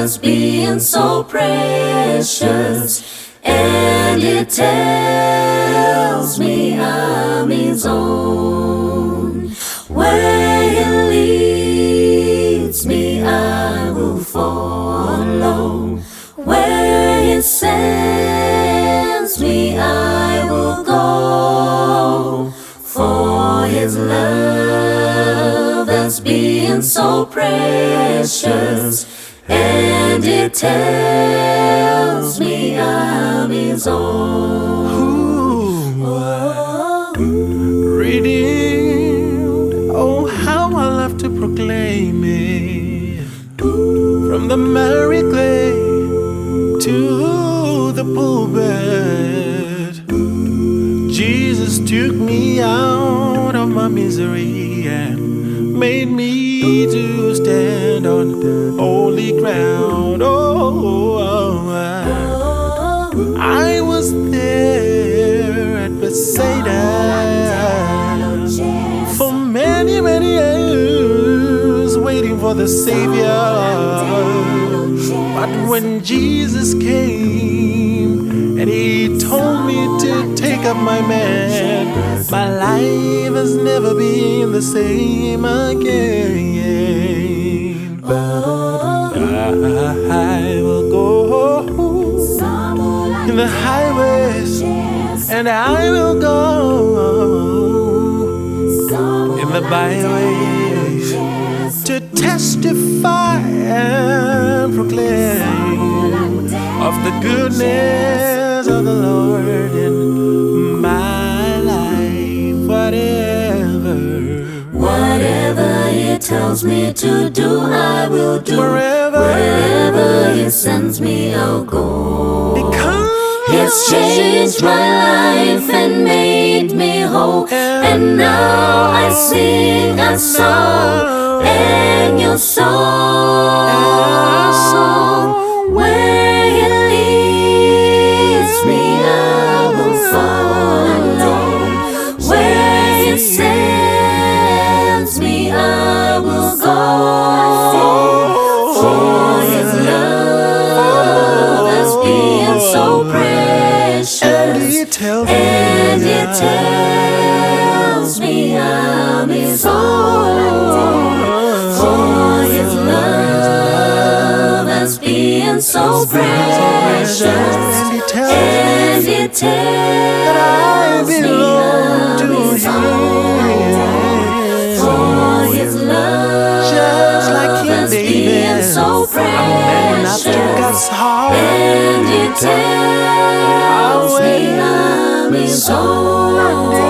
as being so precious, and it tells me I'm his own. Where he leads me, I will follow. Where he sends me, I will go. For his love has been so precious, and it tells me I'm his own. Redeemed, oh how I love to proclaim it. From the miry clay to the pulpit, Jesus took me out of my misery and made me to stand on holy ground. I was there at Bethsaida for many, many years, waiting for the Savior. But when Jesus came and he told me to take up my mat, my life has never been the same again. I will go in the highways, and I will go in the byways to testify and proclaim of the goodness of the Lord in my life. Whatever he tells me to do, I will do. Wherever he sends me, I'll go. Because he's changed my life and made me whole, and now I sing a song, and your song. Where he leads me, I will follow. Where he sends me, I will go. For his love has been so precious, and he tells me I'm his own. For his love has been so precious, and he tells me I'm his own. For his love just like King has been David, so precious, and it tells me I'm his own.